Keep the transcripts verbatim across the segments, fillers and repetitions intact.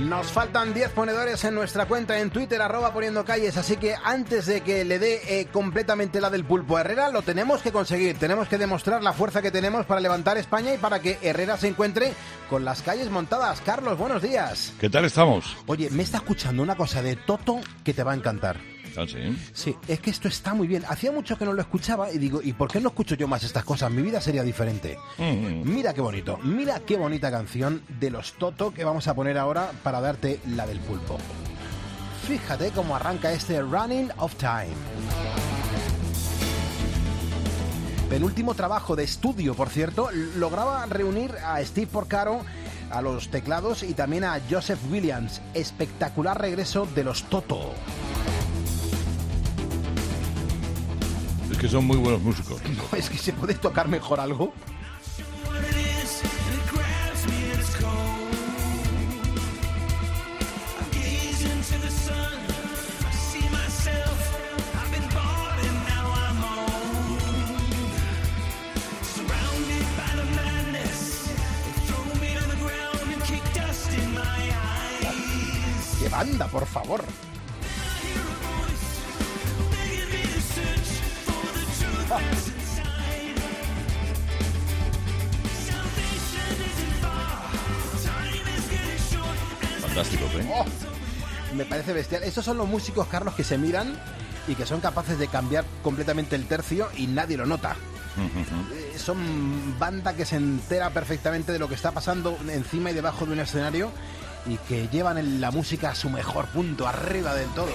Nos faltan diez ponedores en nuestra cuenta en Twitter, arroba poniendo calles, así que antes de que le dé eh, completamente la del pulpo a Herrera, lo tenemos que conseguir, tenemos que demostrar la fuerza que tenemos para levantar España y para que Herrera se encuentre con las calles montadas. Carlos, buenos días. ¿Qué tal estamos? Oye, me está escuchando una cosa de Toto que te va a encantar. ¿Ah, sí? Sí, es que esto está muy bien. Hacía mucho que no lo escuchaba y digo, ¿y por qué no escucho yo más estas cosas? Mi vida sería diferente. Mm-hmm. Mira qué bonito, mira qué bonita canción de los Toto que vamos a poner ahora para darte la del pulpo. Fíjate cómo arranca este Running of Time. Penúltimo trabajo de estudio, por cierto, lograba reunir a Steve Porcaro a los teclados y también a Joseph Williams. Espectacular regreso de los Toto. Es que son muy buenos músicos. No, es que se puede tocar mejor algo. ¡Qué banda, por favor! Fantásticos, ¿eh? Oh, me parece bestial. Estos son los músicos, Carlos, que se miran y que son capaces de cambiar completamente el tercio y nadie lo nota. Uh-huh. Eh, son banda que se entera perfectamente de lo que está pasando encima y debajo de un escenario y que llevan en la música a su mejor punto, arriba del todo.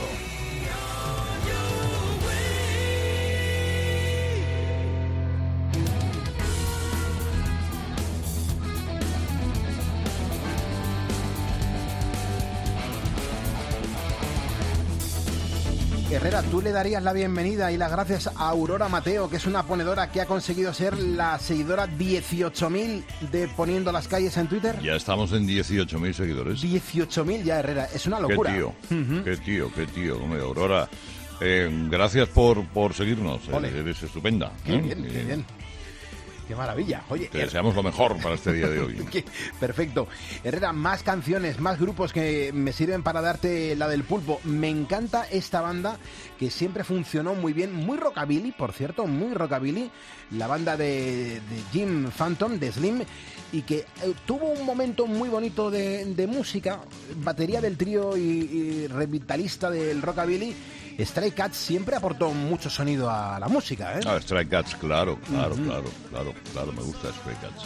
Herrera, tú le darías la bienvenida y las gracias a Aurora Mateo, que es una ponedora que ha conseguido ser la seguidora dieciocho mil de Poniendo las Calles en Twitter. Ya estamos en dieciocho mil seguidores. dieciocho mil ya, Herrera, es una locura. Qué tío, uh-huh. qué tío, qué tío. Hombre, Aurora, eh, gracias por, por seguirnos. Ole. Eres estupenda. Qué ¿eh? bien, qué bien. ¡Qué maravilla! Oye, te deseamos lo mejor para este día de hoy. Perfecto. Herrera, más canciones, más grupos que me sirven para darte la del pulpo. Me encanta esta banda que siempre funcionó muy bien, muy rockabilly, por cierto, muy rockabilly. La banda de, de Jim Phantom, de Slim, y que eh, tuvo un momento muy bonito de, de música, batería del trío y, y revitalista del rockabilly. Stray Cats siempre aportó mucho sonido a la música, ¿eh? Ah, Stray Cats, claro, claro, uh-huh. claro, claro, claro, me gusta Stray Cats.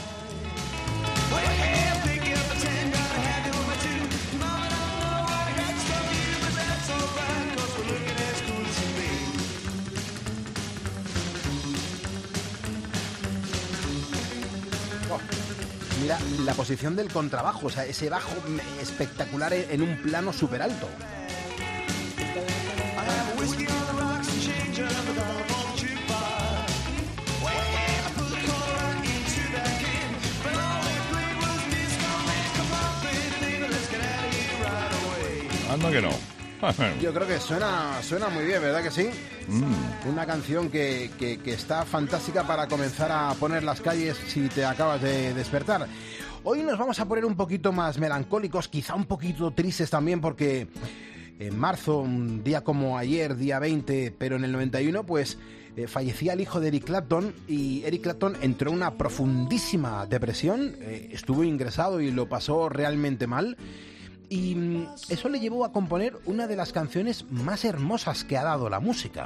Oh, mira la posición del contrabajo, o sea, ese bajo espectacular en un plano súper alto. Anda que no. Yo creo que suena suena muy bien, ¿verdad que sí? Mm. Una canción que, que, que está fantástica para comenzar a poner las calles si te acabas de despertar. Hoy nos vamos a poner un poquito más melancólicos, quizá un poquito tristes también, porque en marzo, un día como ayer, día veinte, pero en el noventa y uno, pues eh, fallecía el hijo de Eric Clapton y Eric Clapton entró en una profundísima depresión, eh, estuvo ingresado y lo pasó realmente mal. Y eso le llevó a componer una de las canciones más hermosas que ha dado la música.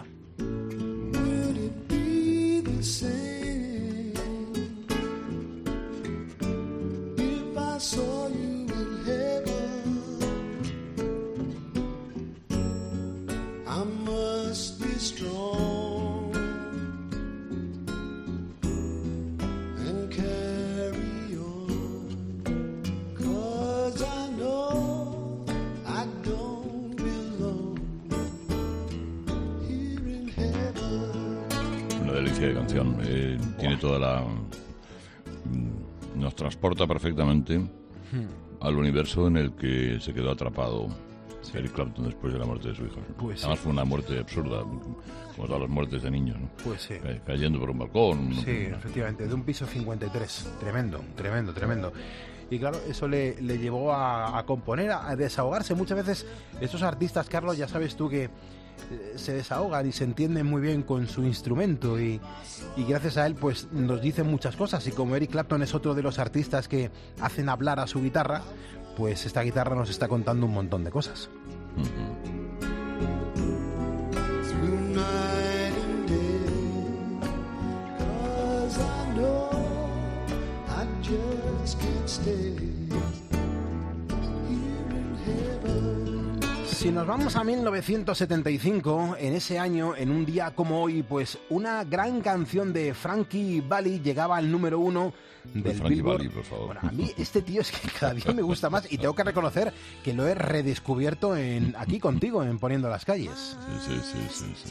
De canción, eh, tiene toda la... nos transporta perfectamente hmm. al universo en el que se quedó atrapado sí. Eric Clapton después de la muerte de su hijo. Pues Además sí. fue una muerte absurda, como todas las muertes de niños, ¿no? Pues sí. Ca- cayendo por un balcón. Sí, efectivamente, de un piso cincuenta y tres. Tremendo, tremendo, tremendo. y claro, eso le, le llevó a, a componer, a desahogarse. Muchas veces estos artistas, Carlos, ya sabes tú que se desahogan y se entienden muy bien con su instrumento y, y gracias a él pues nos dicen muchas cosas, y como Eric Clapton es otro de los artistas que hacen hablar a su guitarra, pues esta guitarra nos está contando un montón de cosas. Uh-huh. Si nos vamos a mil novecientos setenta y cinco, en ese año, en un día como hoy, pues una gran canción de Frankie Valli llegaba al número uno del Frankie Billboard. Valli, por favor. Bueno, a mí este tío es que cada día me gusta más y tengo que reconocer que lo he redescubierto en, aquí contigo, en Poniendo las Calles. Sí, sí, sí, sí, sí.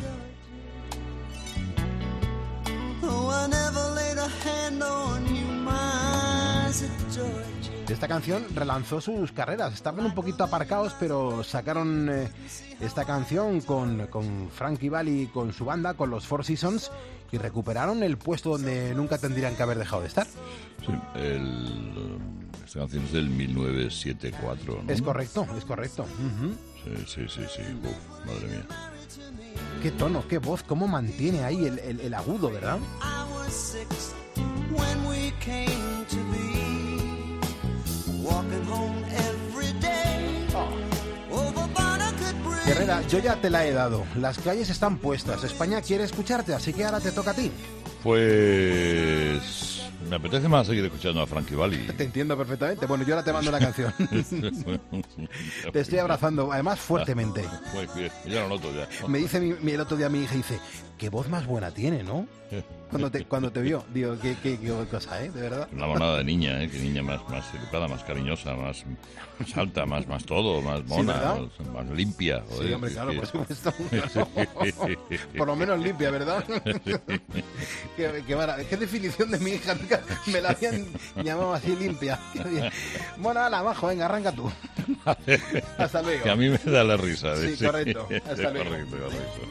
Esta canción relanzó sus carreras. Estaban un poquito aparcados, pero sacaron eh, esta canción con, con Frankie Valli, con su banda, con los Four Seasons, y recuperaron el puesto donde nunca tendrían que haber dejado de estar. Sí, el, esta canción es del mil novecientos setenta y cuatro, ¿no? Es correcto, es correcto. Uh-huh. Sí, sí, sí, sí. Uf, madre mía. Qué tono, qué voz, cómo mantiene ahí el, el, el agudo, ¿verdad? Guerrera, yo ya te la he dado. Las calles están puestas. España quiere escucharte, así que ahora te toca a ti. Pues me apetece más seguir escuchando a Frankie Valli. Te entiendo perfectamente. Bueno, yo ahora te mando la canción. Te estoy abrazando, además fuertemente. Muy bien, ya lo noto ya. Me dice mi, mi, el otro día mi hija, dice, qué voz más buena tiene, ¿no? Cuando te, cuando te vio, digo, qué, qué, qué cosa, ¿eh? De verdad. Una monada de niña, ¿eh? Qué niña más, más educada, más cariñosa, más, más alta, más, más todo, más mona, ¿Sí, más, más limpia. Sí, joder, hombre, claro, que, por supuesto. Por lo menos limpia, ¿verdad? qué, qué, maravilla. Qué definición de mi hija, nunca me la habían llamado así, limpia. Bueno, ala, abajo, venga, arranca tú. Hasta luego. Que a mí me da la risa. Sí, sí. Correcto. Hasta luego. Correcto, correcto.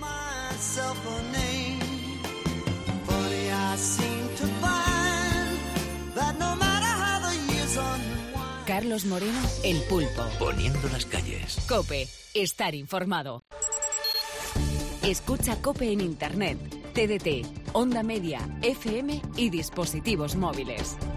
Carlos Moreno, El Pulpo. Poniendo las calles. COPE. Estar informado. Escucha COPE en Internet, T D T, Onda Media, F M y dispositivos móviles.